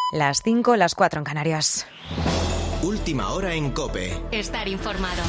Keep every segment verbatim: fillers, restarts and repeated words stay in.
Las cinco, las cuatro en Canarias. Última hora en COPE. Estar informado.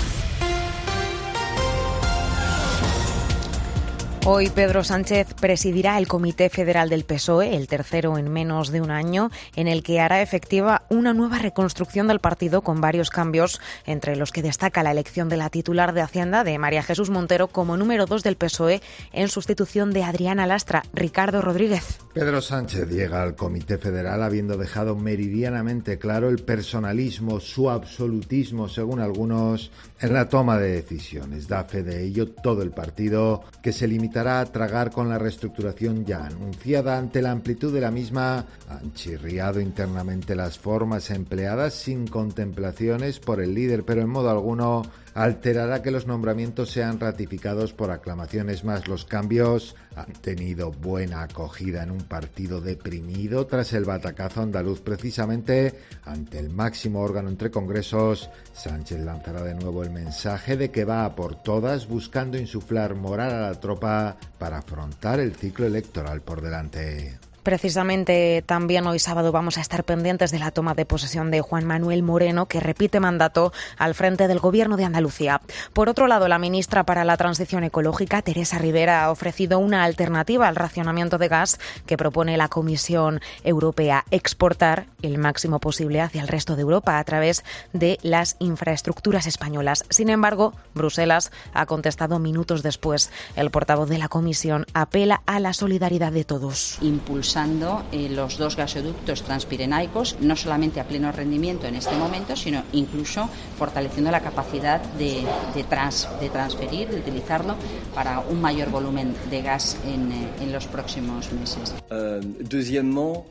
Hoy Pedro Sánchez presidirá el Comité Federal del P S O E, el tercero en menos de un año, en el que hará efectiva una nueva reconstrucción del partido con varios cambios, entre los que destaca la elección de la titular de Hacienda, de María Jesús Montero, como número dos del P S O E, en sustitución de Adriana Lastra. Ricardo Rodríguez. Pedro Sánchez llega al Comité Federal habiendo dejado meridianamente claro el personalismo, su absolutismo, según algunos, en la toma de decisiones. Da fe de ello todo el partido, que se limitará a tragar con la reestructuración ya anunciada. Ante la amplitud de la misma, han chirriado internamente las formas empleadas sin contemplaciones por el líder, pero en modo alguno alterará que los nombramientos sean ratificados por aclamaciones. Más, los cambios han tenido buena acogida en un partido deprimido tras el batacazo andaluz. Precisamente ante el máximo órgano entre congresos, Sánchez lanzará de nuevo el mensaje de que va a por todas, buscando insuflar moral a la tropa para afrontar el ciclo electoral por delante. Precisamente también hoy sábado vamos a estar pendientes de la toma de posesión de Juan Manuel Moreno, que repite mandato al frente del Gobierno de Andalucía. Por otro lado, la ministra para la Transición Ecológica, Teresa Rivera, ha ofrecido una alternativa al racionamiento de gas que propone la Comisión Europea: exportar el máximo posible hacia el resto de Europa a través de las infraestructuras españolas. Sin embargo, Bruselas ha contestado minutos después. El portavoz de la Comisión apela a la solidaridad de todos. Impulsando eh, los dos gasoductos transpirenaicos, no solamente a pleno rendimiento en este momento, sino incluso fortaleciendo la capacidad de, de, trans, de transferir, de utilizarlo para un mayor volumen de gas en, eh, en los próximos meses. Uh, deuxièmement,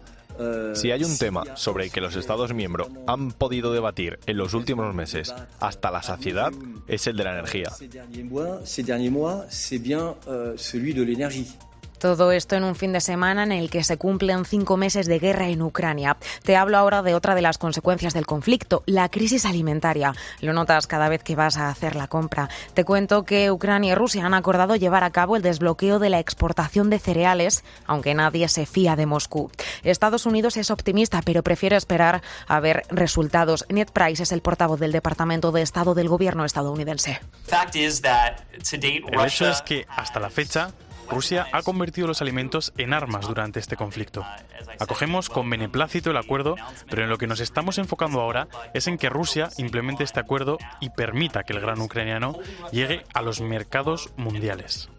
Si hay un tema sobre el que los Estados miembros han podido debatir en los últimos meses hasta la saciedad, es el de la energía. Todo esto en un fin de semana en el que se cumplen cinco meses de guerra en Ucrania. Te hablo ahora de otra de las consecuencias del conflicto, la crisis alimentaria. Lo notas cada vez que vas a hacer la compra. Te cuento que Ucrania y Rusia han acordado llevar a cabo el desbloqueo de la exportación de cereales, aunque nadie se fía de Moscú. Estados Unidos es optimista, pero prefiere esperar a ver resultados. Ned Price es el portavoz del Departamento de Estado del Gobierno estadounidense. El hecho es que, hasta la fecha, Rusia ha convertido los alimentos en armas durante este conflicto. Acogemos con beneplácito el acuerdo, pero en lo que nos estamos enfocando ahora es en que Rusia implemente este acuerdo y permita que el grano ucraniano llegue a los mercados mundiales.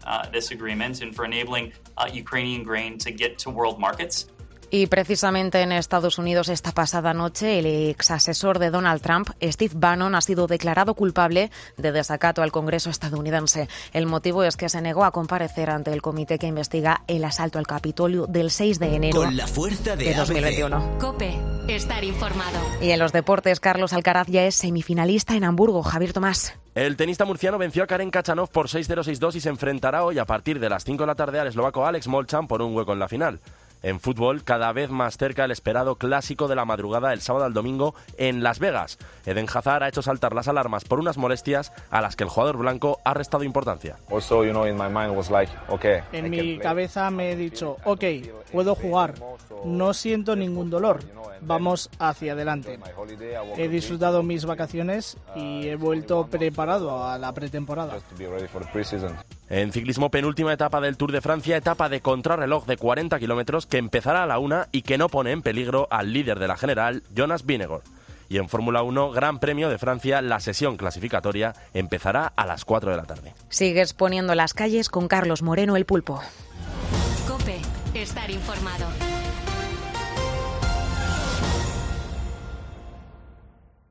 Y precisamente en Estados Unidos esta pasada noche el ex asesor de Donald Trump, Steve Bannon, ha sido declarado culpable de desacato al Congreso estadounidense. El motivo es que se negó a comparecer ante el comité que investiga el asalto al Capitolio del seis de enero Con la fuerza de, de dos mil veintiuno. COPE, estar informado. Y en los deportes, Carlos Alcaraz ya es semifinalista en Hamburgo. Javier Tomás. El tenista murciano venció a Karen Khachanov por seis cero seis dos y se enfrentará hoy a partir de las cinco de la tarde al eslovaco Alex Molchan por un hueco en la final. En fútbol, cada vez más cerca el esperado clásico de la madrugada del sábado al domingo en Las Vegas. Eden Hazard ha hecho saltar las alarmas por unas molestias a las que el jugador blanco ha restado importancia. Also, you know, in my mind was like, okay, en mi cabeza me he dicho, ok, puedo jugar, no siento ningún dolor, vamos hacia adelante. He disfrutado mis vacaciones y he vuelto preparado a la pretemporada. En ciclismo, penúltima etapa del Tour de Francia, etapa de contrarreloj de cuarenta kilómetros que empezará a la una y que no pone en peligro al líder de la general, Jonas Vingegaard. Y en Fórmula uno, Gran Premio de Francia, la sesión clasificatoria empezará a las cuatro de la tarde. Sigues poniendo las calles con Carlos Moreno, el Pulpo. COPE, estar informado.